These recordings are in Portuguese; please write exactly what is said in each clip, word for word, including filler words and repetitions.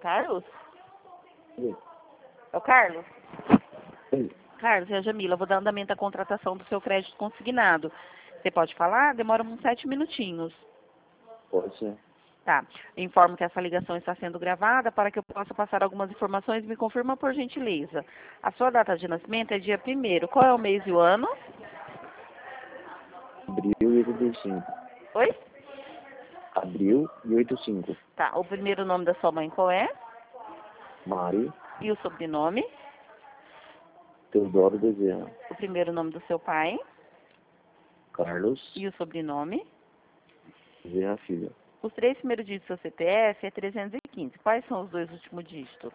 Carlos? Sim. É o Carlos? Sim. Carlos, é a Jamila. Vou dar andamento à contratação do seu crédito consignado. Você pode falar? Demora uns sete minutinhos. Pode ser. Tá. Informo que essa ligação está sendo gravada para que eu possa passar algumas informações. Me confirma, por gentileza. A sua data de nascimento é dia primeiro. Qual é o mês e o ano? Abril e oitenta e cinco. Oi? Abril e oitenta e cinco. Tá. O primeiro nome da sua mãe qual é? Mari E o sobrenome? Teodoro Bezerra. O primeiro nome do seu pai? Carlos E o sobrenome? Bezerra Filho. Os três primeiros dígitos do seu C P F é trezentos e quinze. Quais são os dois últimos dígitos?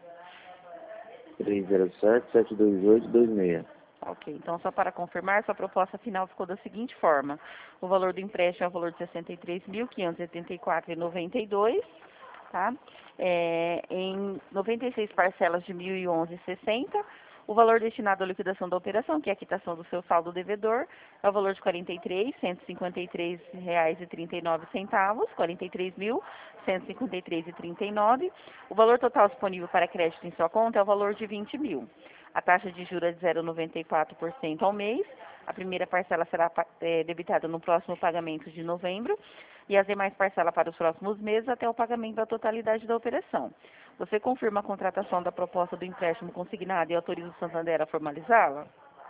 três zero sete, sete dois oito, dois seis. Ok, então só para confirmar, sua proposta final ficou da seguinte forma. O valor do empréstimo é o valor de sessenta e três mil, quinhentos e oitenta e quatro reais e noventa e dois centavos, tá? É, em noventa e seis parcelas de mil e onze reais e sessenta centavos. O valor destinado à liquidação da operação, que é a quitação do seu saldo devedor, é o valor de quarenta e três mil, cento e cinquenta e três reais e trinta e nove centavos, quarenta e três mil, cento e cinquenta e três reais e trinta e nove centavos. O valor total disponível para crédito em sua conta é o valor de vinte mil. A taxa de juros é de zero vírgula noventa e quatro por cento ao mês. A primeira parcela será é, debitada no próximo pagamento de novembro e as demais parcelas para os próximos meses até o pagamento da totalidade da operação. Você confirma a contratação da proposta do empréstimo consignado e autoriza o Santander a formalizá-la?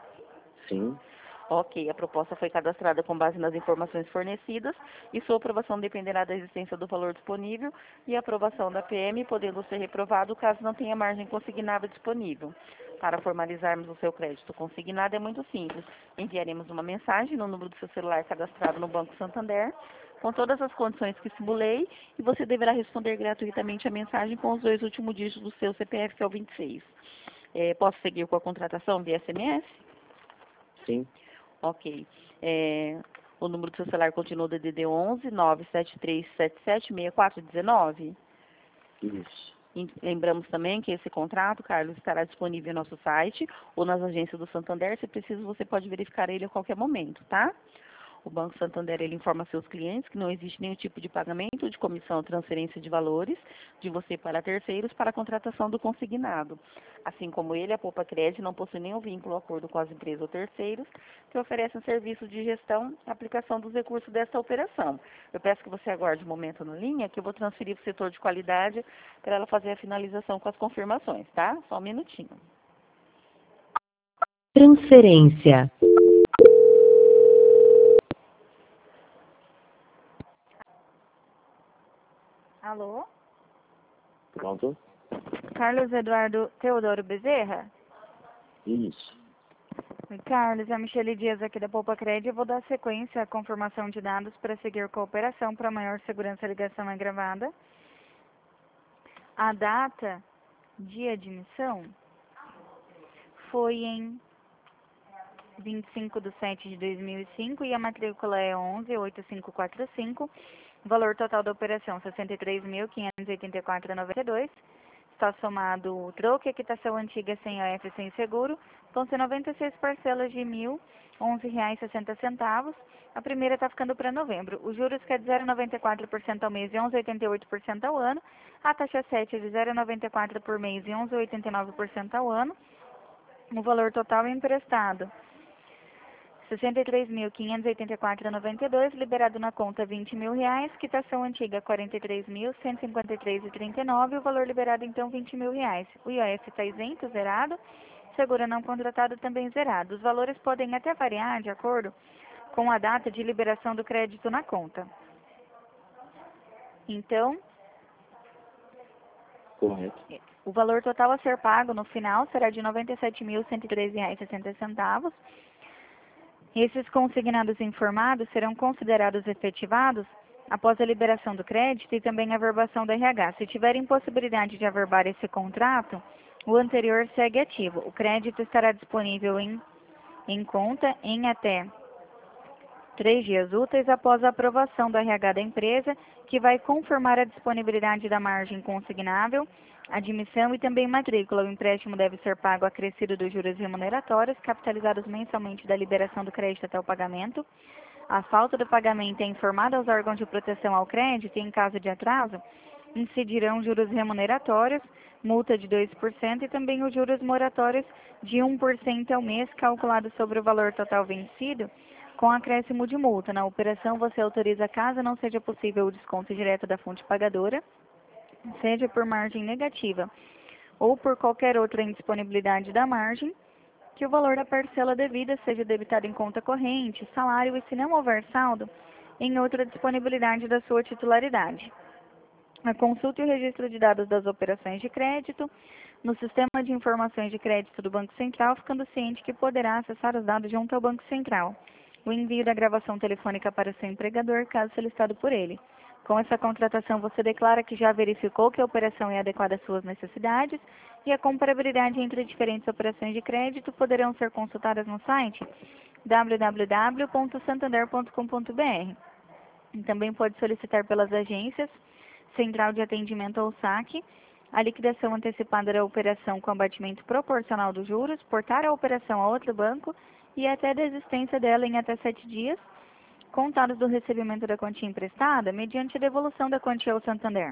Sim. Ok, a proposta foi cadastrada com base nas informações fornecidas e sua aprovação dependerá da existência do valor disponível e a aprovação da P M, podendo ser reprovado caso não tenha margem consignável disponível. Para formalizarmos o seu crédito consignado é muito simples. Enviaremos uma mensagem no número do seu celular cadastrado no Banco Santander, com todas as condições que simulei, e você deverá responder gratuitamente a mensagem com os dois últimos dígitos do seu C P F, que é o vinte e seis. É, posso seguir com a contratação via S M S? Sim. Ok. É, o número do seu celular continua D D D onze, nove sete três sete sete, seis quatro um nove? Isso. E lembramos também que esse contrato, Carlos, estará disponível no nosso site ou nas agências do Santander. Se preciso, você pode verificar ele a qualquer momento, tá? O Banco Santander, ele informa seus clientes que não existe nenhum tipo de pagamento de comissão ou transferência de valores de você para terceiros para a contratação do consignado. Assim como ele, a Poupa Crédito não possui nenhum vínculo ou acordo com as empresas ou terceiros que oferecem serviços de gestão e aplicação dos recursos desta operação. Eu peço que você aguarde um momento na linha, que eu vou transferir para o setor de qualidade para ela fazer a finalização com as confirmações, tá? Só um minutinho. Transferência. Alô? Pronto? Carlos Eduardo Teodoro Bezerra? Isso. Oi, Carlos, é a Michele Dias aqui da Poupa Crédito. Eu vou dar sequência à confirmação de dados para seguir com a operação. Para maior segurança, a ligação é gravada. A data de admissão foi em vinte e cinco de setembro de dois mil e cinco e a matrícula é onze oito cinco quatro cinco. O valor total da operação sessenta e três mil, quinhentos e oitenta e quatro reais e noventa e dois centavos. Está somado o troco e a quitação antiga sem A F sem seguro. Vão ser noventa e seis parcelas de mil e onze reais e sessenta centavos. A primeira está ficando para novembro. Os juros que é de zero vírgula noventa e quatro por cento ao mês e onze vírgula oitenta e oito por cento ao ano. A taxa sete é de zero vírgula noventa e quatro por cento por mês e onze vírgula oitenta e nove por cento ao ano. O valor total emprestado sessenta e três mil, quinhentos e oitenta e quatro reais e noventa e dois centavos, liberado na conta vinte mil reais, quitação antiga quarenta e três mil, cento e cinquenta e três reais e trinta e nove centavos, o valor liberado então vinte mil reais. O I O F está isento, zerado, seguro não contratado também zerado. Os valores podem até variar de acordo com a data de liberação do crédito na conta. Então, Correto. o valor total a ser pago no final será de noventa e sete mil, cento e treze reais e sessenta centavos. Esses consignados informados serão considerados efetivados após a liberação do crédito e também a averbação do R H. Se tiver impossibilidade de averbar esse contrato, o anterior segue ativo. O crédito estará disponível em, em conta em até três dias úteis após a aprovação do R H da empresa, que vai confirmar a disponibilidade da margem consignável, admissão e também matrícula. O empréstimo deve ser pago acrescido dos juros remuneratórios, capitalizados mensalmente da liberação do crédito até o pagamento. A falta do pagamento é informada aos órgãos de proteção ao crédito e, em caso de atraso, incidirão juros remuneratórios, multa de dois por cento e também os juros moratórios de um por cento ao mês, calculado sobre o valor total vencido, com acréscimo de multa. Na operação, você autoriza, caso não seja possível o desconto direto da fonte pagadora, seja por margem negativa ou por qualquer outra indisponibilidade da margem, que o valor da parcela devida seja debitado em conta corrente, salário e, se não houver saldo, em outra disponibilidade da sua titularidade. A consulta e o registro de dados das operações de crédito no Sistema de Informações de Crédito do Banco Central, ficando ciente que poderá acessar os dados junto ao Banco Central. O envio da gravação telefônica para o seu empregador, caso solicitado por ele. Com essa contratação, você declara que já verificou que a operação é adequada às suas necessidades e a comparabilidade entre diferentes operações de crédito poderão ser consultadas no site w w w ponto santander ponto com ponto b r. Também pode solicitar pelas agências, Central de Atendimento ou saque, a liquidação antecipada da operação com abatimento proporcional dos juros, portar a operação a outro banco e até desistência dela em até sete dias, contados do recebimento da quantia emprestada, mediante a devolução da quantia ao Santander,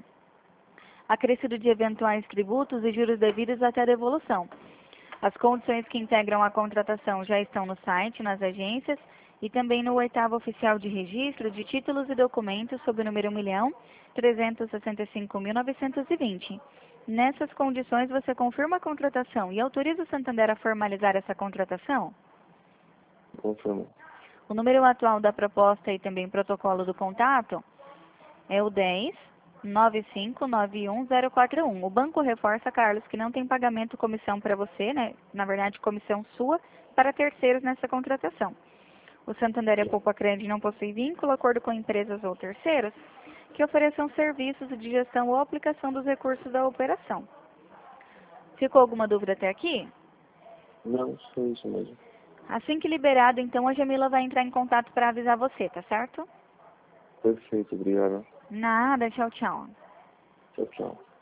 acrescido de eventuais tributos e juros devidos até a devolução. As condições que integram a contratação já estão no site, nas agências e também no oitavo oficial de registro de títulos e documentos sob o número um milhão trezentos e sessenta e cinco mil novecentos e vinte. Nessas condições, você confirma a contratação e autoriza o Santander a formalizar essa contratação? Confirmo. O número atual da proposta e também protocolo do contato é o dez, nove cinco nove um zero quatro um. O banco reforça, Carlos, que não tem pagamento comissão para você, né? Na verdade, comissão sua, para terceiros nessa contratação. O Santander e a Poupa-Crédito não possui vínculo, acordo com empresas ou terceiros que ofereçam serviços de gestão ou aplicação dos recursos da operação. Ficou alguma dúvida até aqui? Não, só isso mesmo. Assim que liberado, então, a Jamila vai entrar em contato para avisar você, tá certo? Perfeito, obrigado. Nada, tchau, tchau. Tchau, tchau.